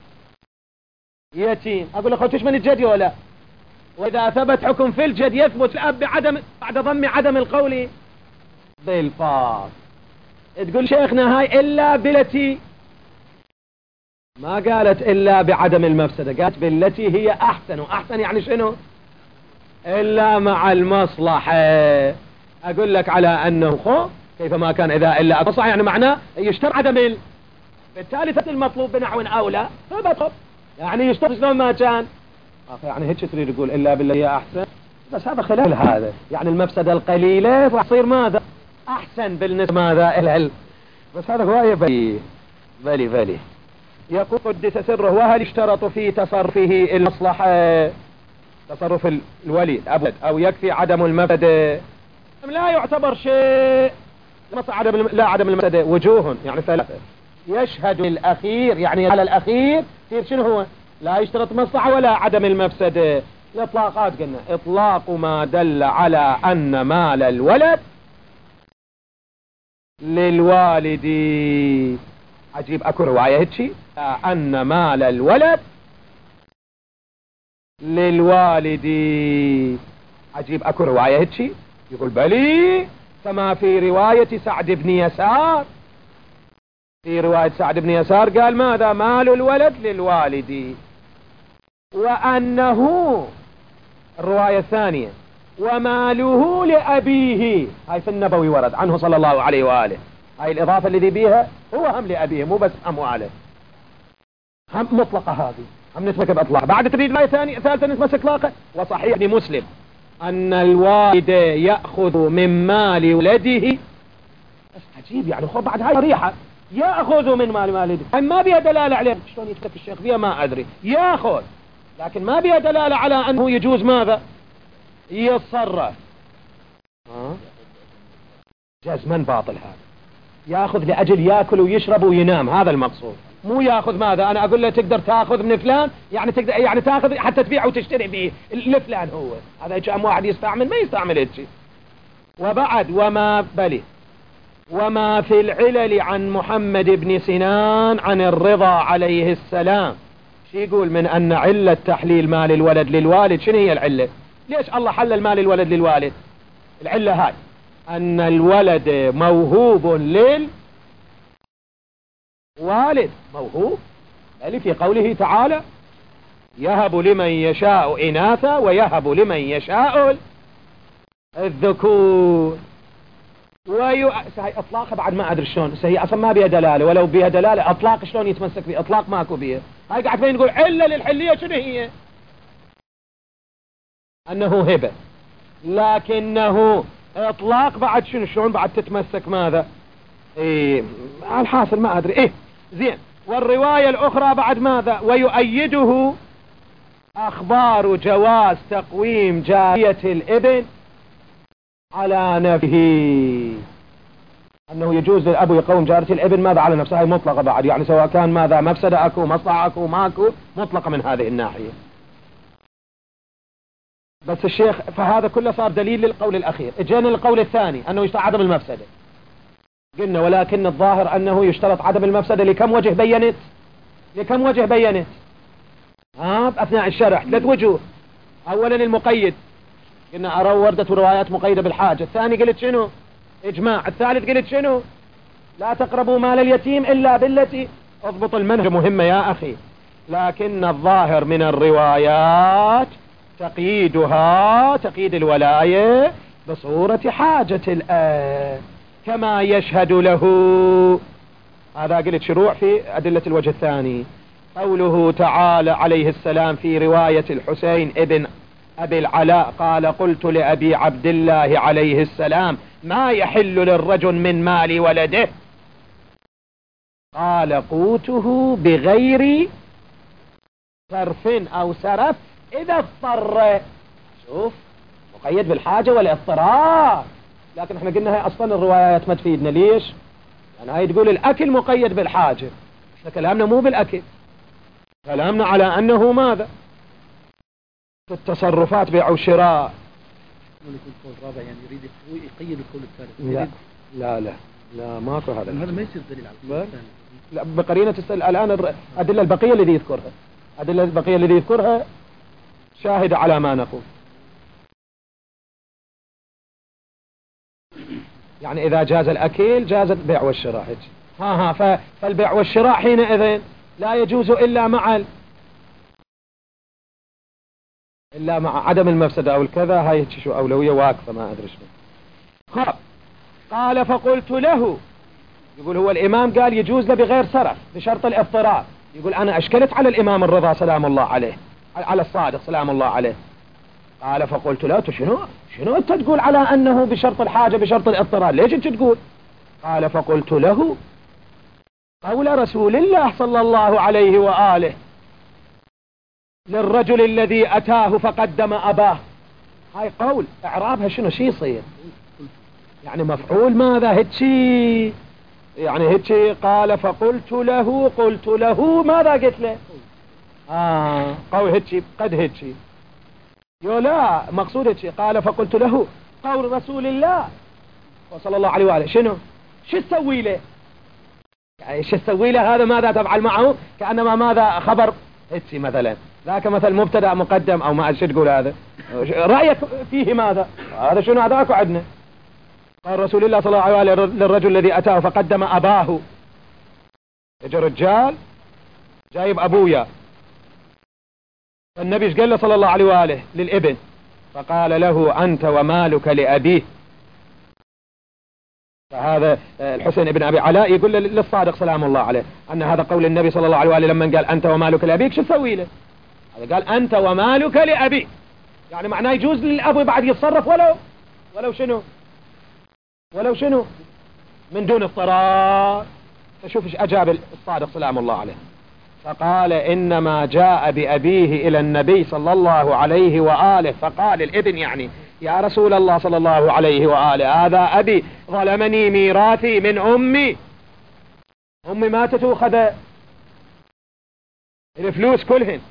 يتيم. أقول له تشمل الجد ولا؟ وإذا ثبت حكم في الجد يثبت الأب بعدم بعد ضم عدم القول بالفاظ. تقول شيخنا هاي إلا بالتي، ما قالت إلا بعدم المفسدة، قالت بالتي هي أحسن. وأحسن يعني شنو؟ إلا مع المصلحة. أقول لك على أنه خو كيف ما كان إذا إلا المصلحة يعني معناه يشترط عدم ال... بالتالي ثبت المطلوب بنحو أولى ثبت، يعني يشترط شلون ما كان. يعني هيك تريد تقول إلا بالتي هي أحسن، بس هذا خلال هذا يعني المفسدة القليلة فتصير ماذا؟ أحسن بالنسبة ماذا إلى، بس هذا هو بلي بلي بلي. يقول قدس سره وهل اشترط في تصرفه المصلحة تصرف الولي الأب أو يكفي عدم المفسدة؟ لا يعتبر شيء عدم لا عدم المفسدة وجوه يعني ثلاثة. يشهد الأخير يعني على الأخير يصير شنو هو؟ لا يشترط مصلحة ولا عدم المفسدة. الإطلاقات قلنا إطلاق ما دل على أن مال الولد للوالد. عجيب أكو رواية هيك أن مال الولد للوالد. عجيب أكو رواية هيك يقول بلي كما في رواية سعد بن يسار. في رواية سعد بن يسار قال ماذا؟ مال الولد للوالد. وأنه الرواية الثانية وماله لأبيه، هاي في النبوي ورد عنه صلى الله عليه وآله. هاي الإضافة الذي بيها هو هم لأبيه مو بس أمواله، هم مطلقة هذه هم نتمسك بإطلاق. بعد تريد رواية ثانية ثالثة نتمسك إطلاقا. وصحيح لمسلم أن الوالد يأخذ من مال ولده. بس عجيب يعني خب بعد هاي صريحة يأخذ من مال والده، ما بيها دلالة عليه. شلون يكتب الشيخ فيها ما أدري، يأخذ لكن ما بيها دلالة على أنه يجوز ماذا؟ يتصرف. ها جزما باطل هذا. ياخذ لأجل ياكل ويشرب وينام، هذا المقصود. مو ياخذ ماذا؟ انا اقول له تقدر تاخذ من فلان يعني تقدر يعني تاخذ حتى تبيع وتشتري به لفلان. هو هذا كم واحد يستعمل؟ ما يستعمل هيك. وبعد وما بلي وما في العلل عن محمد بن سنان عن الرضا عليه السلام. شو يقول من أن علة تحليل مال الولد للوالد؟ شنو هي العلة؟ ليش الله حلل مال الولد للوالد؟ العلة هاي أن الولد موهوب للوالد. موهوب اللي في قوله تعالى يهب لمن يشاء إناثا ويهب لمن يشاء الذكور. ويو... سهي اطلاقها بعد ما ادري شلون، سهي اصلا ما بيها دلاله، ولو بيها دلاله اطلاق شلون يتمسك فيه؟ اطلاق ماكو بيها. هاي قاعد فين نقول عله للحليه شنو هي؟ انه هبه، لكنه اطلاق بعد شنو شلون بعد تتمسك ماذا؟ ايه الحاصل ما ادري. ايه زين. والروايه الاخرى بعد ماذا؟ ويؤيده اخبار جواز تقويم جاريه الابن على نفسه، أنه يجوز للأب يقوم جارة الابن ماذا على نفسه. هي مطلقة بعد يعني سواء كان ماذا مفسدة أكو مصلحة أكو ماكو، مطلقة من هذه الناحية. بس الشيخ فهذا كله صار دليل للقول الأخير. اجينا للقول الثاني أنه يشترط عدم المفسدة. قلنا ولكن الظاهر أنه يشترط عدم المفسدة لكم وجه بينت لكم وجه بينت ها أثناء الشرح ثلاث وجوه. أولا المقيد، قلنا أرى وردت روايات مقيدة بالحاجة. الثاني قلت شنو؟ إجماع. الثالث قلت شنو؟ لا تقربوا مال اليتيم إلا بالتي. اضبط المنهج مهمة يا أخي. لكن الظاهر من الروايات تقييدها تقييد الولاية بصورة حاجة الآن كما يشهد له. هذا قلت شروع في أدلة الوجه الثاني. قوله تعالى عليه السلام في رواية الحسين ابن أبي العلاء قال قلت لأبي عبد الله عليه السلام ما يحل للرجل من مال ولده؟ قال قوته بغير صرف أو سرف إذا اضطر. شوف مقيد بالحاجة والاضطرار. لكن احنا قلنا هاي أصلا الروايات ما تفيدنا. ليش؟ يعني هاي تقول الأكل مقيد بالحاجة. احنا كلامنا مو بالأكل، كلامنا على أنه ماذا؟ في التصرفات بيع وشراء. يكون قول رابع يعني يريد يقيد القول الثالث. لا لا لا لا ماكو هذا. هذا ما يصير دليل على القول الثاني. لا بقرينة الآن الأدلة البقية الذي يذكرها الأدلة البقية الذي يذكرها شاهد على ما نقول. يعني إذا جاز الأكل جاز البيع والشراء. ها ها فالبيع والشراء حينئذ لا يجوز إلا مع إلا مع عدم المفسدة أو الكذا. هاي شو أولوية واقفة ما أدري شنو. قال فقلت له، يقول هو الإمام قال يجوز له بغير صرف بشرط الاضطرار. يقول أنا أشكلت على الإمام الرضا سلام الله عليه على الصادق سلام الله عليه. قال فقلت له شنو شنو أنت تقول على أنه بشرط الحاجة بشرط الاضطرار؟ ليش أنت تقول؟ قال فقلت له قول رسول الله صلى الله عليه وآله للرجل الذي أتاه فقدم أباه. هاي قول إعرابها شنو شي يصير؟ يعني مفعول ماذا هتشي؟ يعني هتشي. قال فقلت له قلت له ماذا قلت له؟ آه قول هتشي قد هتشي يو لا مقصود هتشي. قال فقلت له قول رسول الله صلى الله عليه وآله شنو؟ شو تسوي له؟ يعني شو تسوي له هذا؟ ماذا تفعل معه؟ كأنما ماذا خبر هتشي مثلا. ذاك مثل مبتدا مقدم او ما شو تقول هذا؟ رأيك فيه ماذا؟ هذا شنو هذا اكو عندنا. قال رسول الله صلى الله عليه وآله للرجل الذي أتاه فقدم أباه. يجي رجال جايب أبويا. فالنبي ايش قال له صلى الله عليه وآله للابن؟ فقال له أنت ومالك لأبيه. فهذا الحسين ابن أبي علاء يقول للصادق سلام الله عليه أن هذا قول النبي صلى الله عليه وآله لما قال أنت ومالك لأبيك شو تسوي له؟ هذا قال أنت ومالك لأبيك، يعني معناه يجوز للأب بعد يتصرف ولو ولو شنو ولو شنو من دون اضطرار. فشوف ايش أجاب الصادق سلام الله عليه. فقال إنما جاء بأبيه إلى النبي صلى الله عليه وآله فقال الابن يعني يا رسول الله صلى الله عليه وآله هذا أبي ظلمني ميراثي من أمي، أمي ماتت وخذ الفلوس كلهن.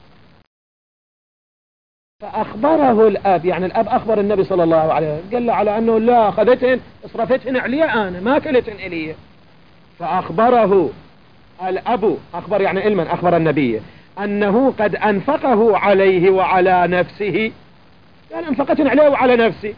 فأخبره الأب، يعني الأب أخبر النبي صلى الله عليه وسلم قال له على أنه لا أخذتهن اصرفتهن علي أنا ما كلتهن إلي. فأخبره الأب، أخبر يعني علما أخبر النبي أنه قد أنفقه عليه وعلى نفسه، قال أنفقتهن عليه وعلى نفسي.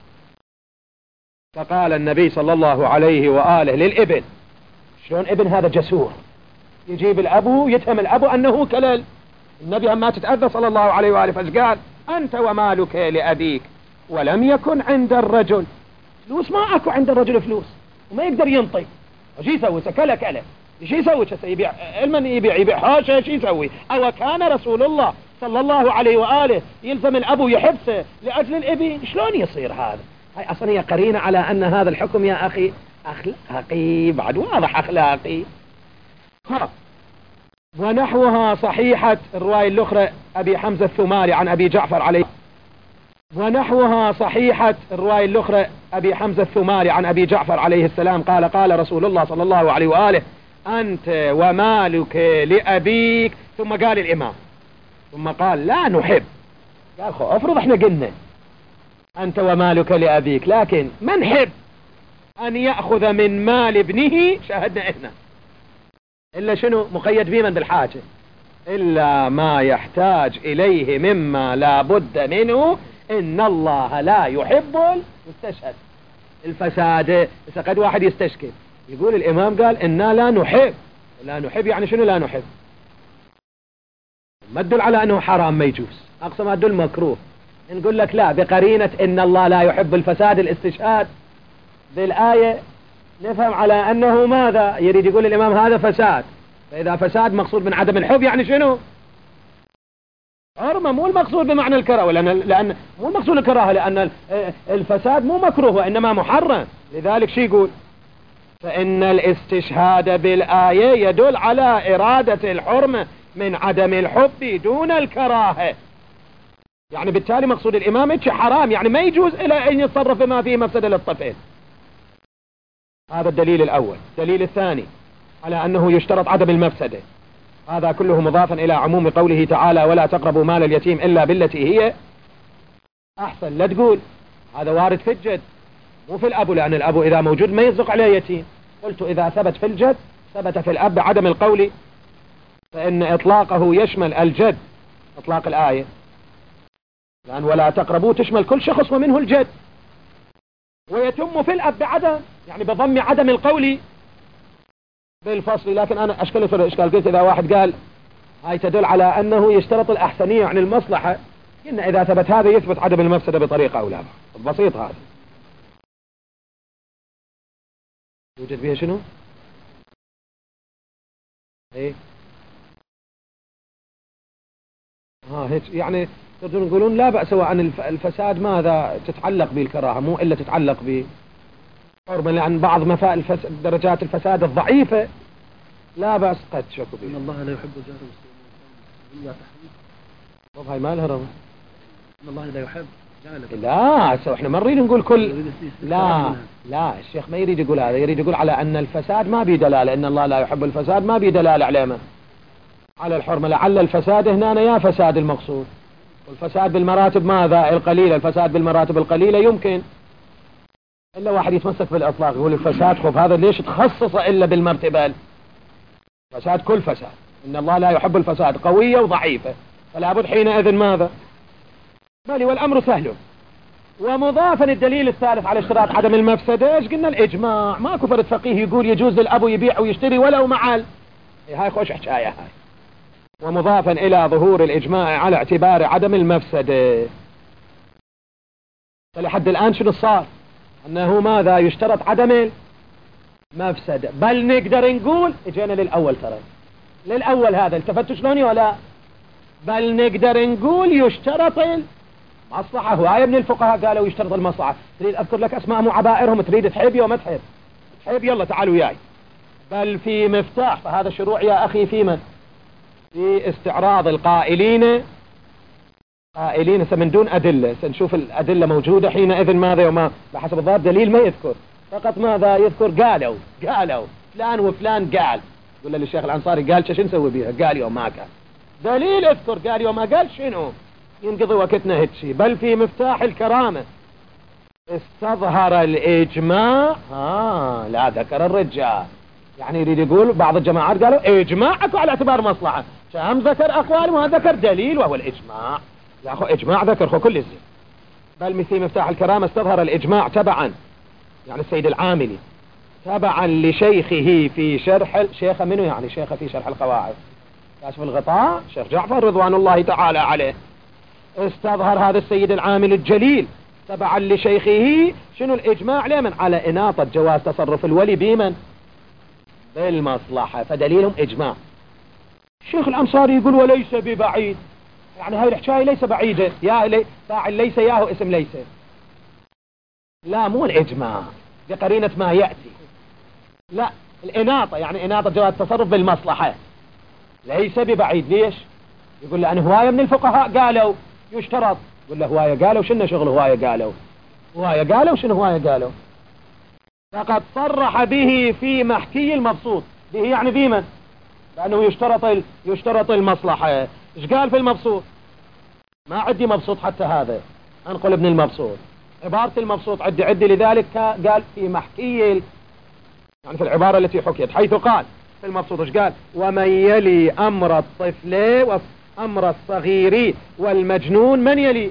فقال النبي صلى الله عليه وآله للابن، شلون ابن هذا جسور يجيب الأب يتهم الأب أنه كلل النبي أما تتأذى صلى الله عليه وآله فقال أنت ومالك لأبيك ولم يكن عند الرجل فلوس، ما أكو عند الرجل فلوس وما يقدر ينطي، وشي يسوي سكله كله شي يسوي يبيع المن يبيع يبيع حاشا شي يسوي. أو كان رسول الله صلى الله عليه وآله يلزم الأب يحبسه لأجل الابن؟ شلون يصير هذا؟ هاي أصلا هي قرينة على أن هذا الحكم يا أخي أخلاقي، بعد واضح أخلاقي. ها ونحوها صحيحة الرواية الأخرى أبي حمزة الثمالي عن أبي جعفر عليه ونحوها صحيحة الرواية الأخرى أبي حمزة الثمالي عن أبي جعفر عليه السلام قال قال رسول الله صلى الله عليه وآله أنت ومالك لأبيك، ثم قال الإمام ثم قال لا نحب قال خو افرض احنا قلنا انت ومالك لابيك، لكن من حب ان يأخذ من مال ابنه شاهدنا احنا الا شنو مقيد بمن بالحاجة، الا ما يحتاج اليه مما لا بد منه، ان الله لا يحب المستشهد الفساد. إذا قد واحد يستشكل يقول الامام قال انا لا نحب، لا نحب يعني شنو لا نحب؟ ما تدل على انه حرام ما يجوز، اقصى ما تدل مكروه. نقول لك لا بقرينة ان الله لا يحب الفساد الاستشهاد بالآية نفهم على انه ماذا يريد يقول الامام هذا فساد، فاذا فساد مقصود من عدم الحب يعني شنو؟ حرمة، مو المقصود بمعنى الكراهة، لأن, لأن مو المقصود الكراهة لأن الفساد مو مكروه وإنما محرم. لذلك شو يقول؟ فإن الاستشهاد بالآية يدل على إرادة الحرمة من عدم الحب دون الكراهة، يعني بالتالي مقصود الإمام إيش حرام، يعني ما يجوز إلى أن يتصرف بما فيه مفسدة للطفل. هذا الدليل الأول. الدليل الثاني على أنه يشترط عدم المفسدة، هذا كله مضافا إلى عموم قوله تعالى ولا تقربوا مال اليتيم إلا بالتي هي أحسن. لا تقول هذا وارد في الجد مو في الأب، لأن الأب إذا موجود ما يصدق عليه يتيم. قلت إذا ثبت في الجد ثبت في الأب عدم القول، فإن إطلاقه يشمل الجد إطلاق الآية، لأن ولا تقربوا تشمل كل شخص ومنه الجد، ويتم في الأب بعدم يعني بضم عدم القول بالفصل. لكن أنا أشكال في الإشكال قلت إذا واحد قال هاي تدل على أنه يشترط الأحسنية عن المصلحة، إن إذا ثبت هذا يثبت عدم المفسدة بطريقة أو لا. بسيط هذا. يوجد بها شنو؟ إيه ها هيك يعني تقدرون يقولون لا بأس عن الفساد ماذا تتعلق بالكراهة مو إلا تتعلق بحرمة، لأن بعض مفا الفس... درجات الفساد الضعيفة لا بأس قد شكوا به. إن الله لا يحب الجهر بالسوء إلا تحريم. طب هاي ما لها رغم. إن الله لا يحب جعلك. لا سو احنا ما نريد نقول كل لا لا الشيخ ما يريد يقول هذا، يريد يقول على أن الفساد ما بيدلالة، إن الله لا يحب الفساد ما بيدلالة على على الحرمة، لعل الفساد هنا يا فساد المقصود، والفساد بالمراتب ماذا القليلة، الفساد بالمراتب القليلة يمكن إلا واحد يتمسك بالإطلاق يقول الفساد خب هذا ليش تخصص إلا بالمرتبة فساد كل فساد، إن الله لا يحب الفساد قوية وضعيفة، فلا بد حينئذ ماذا مالي والأمر سهل. ومضافا الدليل الثالث على اشتراط عدم المفسدة ايش قلنا الإجماع، ماكو فرد فقيه يقول يجوز للأبو يبيع ويشتري ولو معال، هاي خوش حكاية هاي. ومضافا إلى ظهور الإجماع على اعتبار عدم المفسدة، فلحد الآن شنو صار أنه ماذا يشترط عدم المفسدة، بل نقدر نقول اجينا للأول ترى للأول هذا التفتوا شلوني ولا، بل نقدر نقول يشترط المصلحة. هواية من الفقهاء قالوا يشترط المصلحة. تريد أذكر لك أسماء مو عبائرهم، تريد تحب يا ما تحب تحب يلا تعالوا وياي. بل في مفتاح، فهذا شروع يا أخي في من في استعراض القائلين قائلين من دون أدلة، سنشوف الأدلة موجودة حينئذ ماذا وما بحسب الضابط دليل ما يذكر فقط ماذا يذكر قالوا قالوا فلان وفلان قال، يقول للشيخ الأنصاري قال شو نسوي بيها، قال يوم ما قال دليل اذكر، قال يوم ما قال شنو ينقضي وقتنا هيك شيء. بل في مفتاح الكرامة استظهر الإجماع، ها لا ذكر الرجال، يعني يريد يقول بعض الجماعات قالوا إجماعكم على اعتبار مصلحة، شام ذكر أقوال ما ذكر دليل وهو الإجماع، يا أخو إجماع ذكر خو كل الزين. بل في مفتاح الكرامة استظهر الإجماع تبعا، يعني السيد العاملي تبعا لشيخه في شرح شيخه منه يعني شيخه في شرح القواعد كاشف الغطاء شيخ جعفر رضوان الله تعالى عليه، استظهر هذا السيد العامل الجليل تبعا لشيخه شنو الإجماع لمن على إناطة جواز تصرف الولي بمن بالمصلحة، فدليلهم إجماع. الشيخ الأنصاري يقول وليس ببعيد، يعني هاي الحكاية ليس بعيدة، يا لي فاعل ليس ياهو اسم ليس، لا مو الإجماع بقرينة ما يأتي، لا الإناطة يعني إناطة جواز التصرف بالمصلحة ليس ببعيد. ليش؟ يقول لأن هواية من الفقهاء قالوا يشترط، يقول له هواية قالوا شنو شغل هواية قالوا هواية قالوا شنو هواية قالوا، فقد صرح به في محكي المبسوط، به يعني بمن لأنه يشترط ال... يشترط المصلحة. ايش قال في المبسوط؟ ما عندي مبسوط حتى هذا، انقل ابن المبسوط عبارة المبسوط عدي عدي. لذلك قال في محكي يعني في العبارة التي حكيت، حيث قال في المبسوط ايش قال؟ ومن يلي امر الطفل وامر الصغير والمجنون من يلي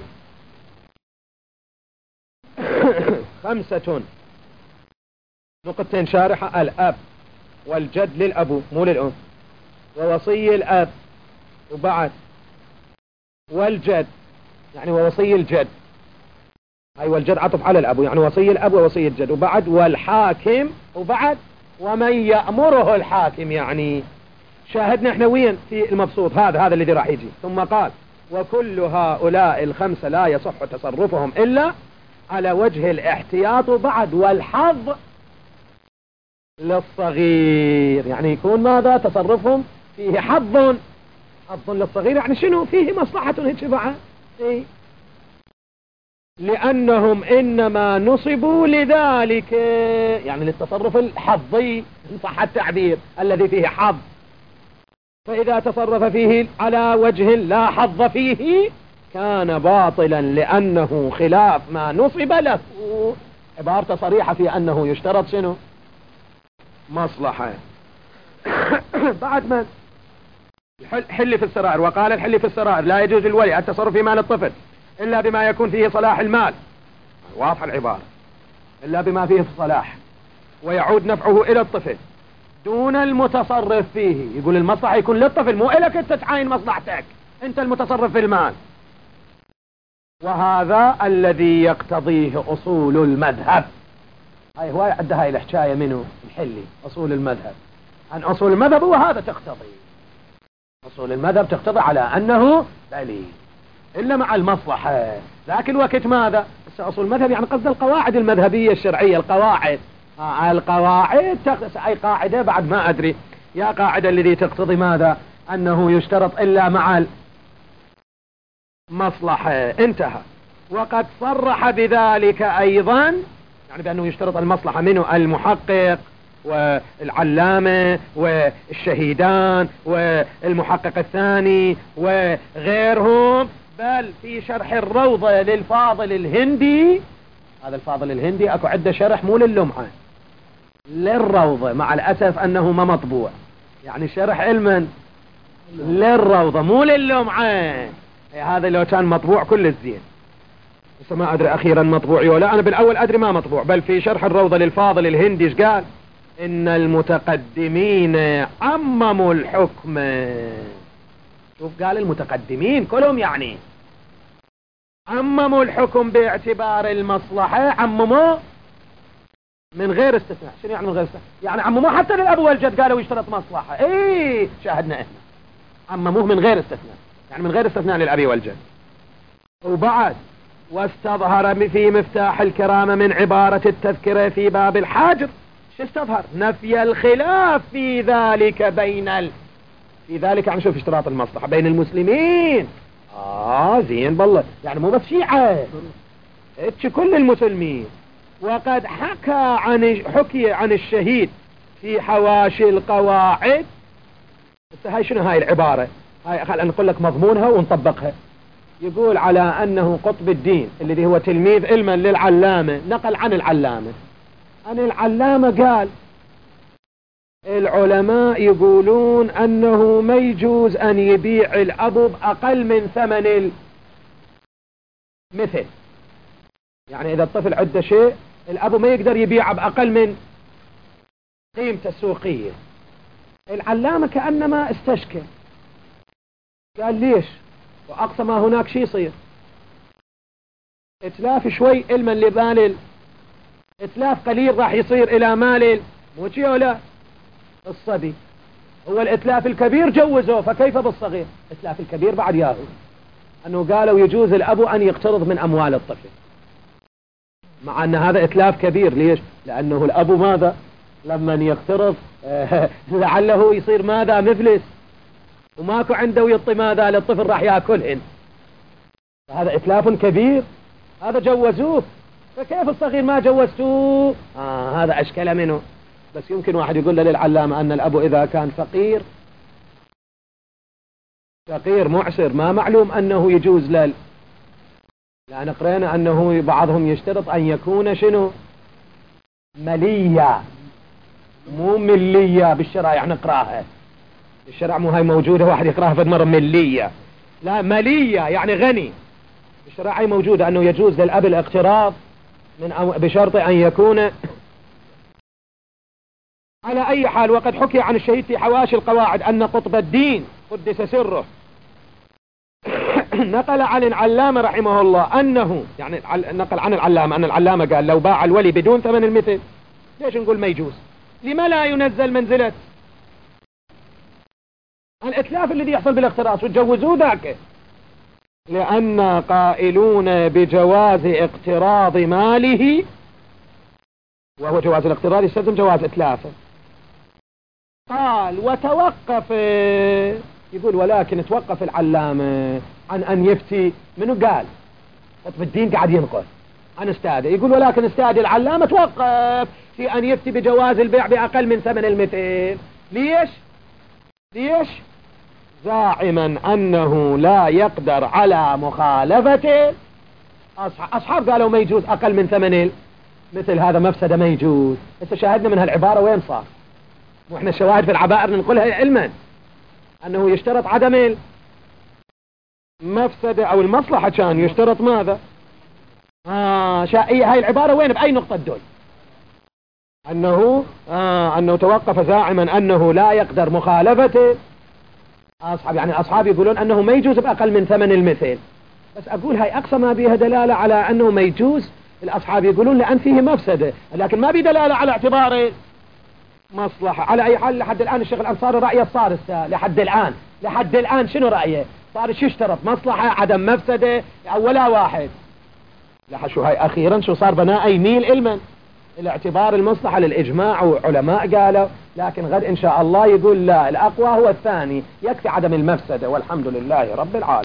خمسة نقطتين شارحة: الاب والجد للابو مو للام، ووصي الاب، وبعد والجد يعني ووصي الجد، أي والجد عطف على الأب يعني وصي الأب ووصي الجد، وبعد والحاكم، وبعد ومن يأمره الحاكم. يعني شاهدنا احنا وين في المبسوط هذا هذا الذي راح يجي. ثم قال وكل هؤلاء الخمسة لا يصح تصرفهم إلا على وجه الاحتياط، وبعد والحظ للصغير، يعني يكون ماذا تصرفهم فيه حظ حظ للصغير، يعني شنو فيه مصلحة هيك بعد إيه؟ لأنهم إنما نصبوا لذلك، يعني للتصرف الحظي إن صح التعبير الذي فيه حظ، فإذا تصرف فيه على وجه لا حظ فيه كان باطلا لأنه خلاف ما نصب له. عبارة صريحة في أنه يشترط شنو مصلحة. بعد من حل في السرائر، وقال الحل في السرائر لا يجوز للولي التصرف في مال الطفل إلا بما يكون فيه صلاح المال، واضح العبارة، إلا بما فيه صلاح ويعود نفعه إلى الطفل دون المتصرف فيه. يقول المصلحة يكون للطفل مو إلك أنت تعاين مصلحتك، أنت المتصرف في المال. وهذا الذي يقتضيه أصول المذهب. هاي هواي عندها هاي الحكاية منه الحلي أصول المذهب، عن أصول المذهب وهذا تقتضي أصول المذهب تقتضي على أنه دليل إلا مع المصلحة. لكن وقت ماذا أصول المذهب يعني قصد القواعد المذهبية الشرعية، القواعد آه القواعد تقصد أي قاعدة بعد ما أدري يا قاعدة الذي تقتضي ماذا أنه يشترط إلا مع المصلحة. انتهى. وقد صرح بذلك أيضا يعني بأنه يشترط المصلحة منه المحقق والعلامة والشهيدان والمحقق الثاني وغيرهم، بل في شرح الروضة للفاضل الهندي. هذا الفاضل الهندي اكو عده شرح مو للمعة للروضة، مع الأسف أنه ما مطبوع، يعني شرح علما للروضة مو للمعة. هذا لو كان مطبوع كل الزين، بس ما أدري أخيرا مطبوع ولا. أنا بالأول أدري ما مطبوع. بل في شرح الروضة للفاضل الهندي ايش قال؟ إن المتقدمين عمموا الحكم. شوف قال المتقدمين كلهم يعني عمموا الحكم باعتبار المصلحة، عمموا من غير استثناء. شنو يعني من غير استثناء؟ يعني عمموه حتى للأب والجد قالوا يشترط مصلحة. ايه شاهدنا احنا عمموه من غير استثناء، يعني من غير استثناء للأب والجد. وبعد واستظهر في مفتاح الكرامة من عبارة التذكرة في باب الحاجر شو استظهر؟ نفي الخلاف في ذلك بين ال... في ذلك عن شوف اشتراط المصلحة بين المسلمين. اه زين بالله، يعني مو بس شيعة، اتش كل المسلمين. وقد حكى عن حكي عن الشهيد في حواشي القواعد. بس هاي شنو هاي العبارة؟ هاي خل نقول لك مضمونها ونطبقها. يقول على أنه قطب الدين الذي هو تلميذ علما للعلامة نقل عن العلامة عن العلامة قال العلماء يقولون أنه ما يجوز أن يبيع الأب بأقل من ثمن المثل. يعني إذا الطفل عنده شيء الأب ما يقدر يبيعه بأقل من قيمته السوقية. العلامة كأنما استشكل قال ليش؟ وأقصى ما هناك شيء يصير اتلاف شوي علما لبال، اتلاف قليل راح يصير إلى مال مو شي ولا الصبي. هو الاتلاف الكبير جوزوه، فكيف بالصغير؟ اتلاف الكبير بعد ياهو أنه قالوا يجوز الأب أن يقترض من أموال الطفل، مع أن هذا اتلاف كبير. ليش؟ لأنه الأب ماذا لما يقترض لعله يصير ماذا مفلس وماكو عنده ويعطي ماذا للطفل راح ياكلهن، فهذا اتلاف كبير. هذا جوزوه، فكيف الصغير ما جوزتوه؟ آه هذا أشكال منه. بس يمكن واحد يقول له للعلامة أن الأب إذا كان فقير فقير معسر ما معلوم أنه يجوز لأن قرينا أنه بعضهم يشترط أن يكون شنو مليا، مو ملية بالشرائع نقراها. الشرع مو هاي موجودة واحد يقراها في مرة ملية، لا ملية يعني غني. الشرع هاي موجودة أنه يجوز للأب الاقتراض من أو بشرط أن يكون على أي حال. وقد حكي عن الشهيد في حواشي القواعد أن قطب الدين قدس سره نقل عن العلامة رحمه الله أنه يعني نقل عن العلامة أن العلامة قال لو باع الولي بدون ثمن المثل، ليش نقول ما يجوز؟ لما لا ينزل منزلة الإتلاف الذي يحصل بالاقتراض وتجوزوه ذاك؟ لأن قائلون بجواز اقتراض ماله، وهو جواز الاقتراض يستلزم جواز إتلافه. قال وتوقف، يقول ولكن توقف العلامة عن أن يفتي. منو قال؟ قطب الدين قاعد ينقل عن استاذه، يقول ولكن استاذ العلامة توقف في أن يفتي بجواز البيع بأقل من ثمن المثل. ليش؟ ليش؟ زاعما أنه لا يقدر على مخالفته. أصحاب قالوا ما يجوز أقل من ثمن مثل هذا مفسدة ما يجوز. بس شاهدنا من هالعبارة وين صار؟ وإحنا الشواهد في العبائر ننقلها علما أنه يشترط عدم المفسدة أو المصلحة، كان يشترط ماذا؟ آه شا... هاي العبارة وين بأي نقطة تدل؟ أنه آه أنه توقف زاعما أنه لا يقدر مخالفته. أصحاب يعني أصحاب يقولون أنه ما يجوز بأقل من ثمن المثل. بس أقول هاي أقصى ما بيها دلالة على أنه ما يجوز. الأصحاب يقولون لأن فيه مفسدة، لكن ما بدلالة على اعتبار مصلحة. على أي حال لحد الآن الشيخ الأنصاري رأيه صار لحد الآن لحد الآن شنو رأيه؟ صار شو اشترط؟ مصلحة عدم مفسدة أو ولا واحد؟ لحد شو هاي أخيرا شو صار بناء يميل علما الاعتبار المصلحة للإجماع وعلماء قالوا، لكن غد إن شاء الله يقول لا الأقوى هو الثاني يكفي عدم المفسدة. والحمد لله رب العالمين.